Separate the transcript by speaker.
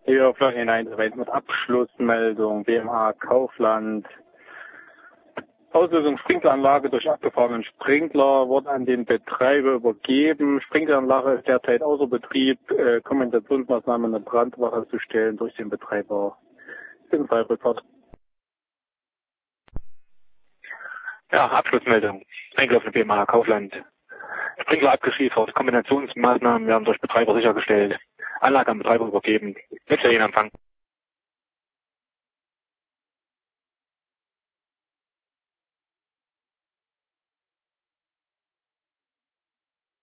Speaker 1: Hier Florian Einzelweit mit Abschlussmeldung BMA Kaufland. Auslösung Sprinkleranlage durch abgefahrenen Sprinkler wurde an den Betreiber übergeben. Sprinkleranlage ist derzeit außer Betrieb. Kompensationsmaßnahmen eine Brandwache zu stellen durch den Betreiber. Report.
Speaker 2: Ja, Abschlussmeldung. Eingriff in BMA Kaufland. Sprinkler abgeschrieben, Kombinationsmaßnahmen werden durch Betreiber sichergestellt. Anlage am Betreiber übergeben. Letzter Empfang.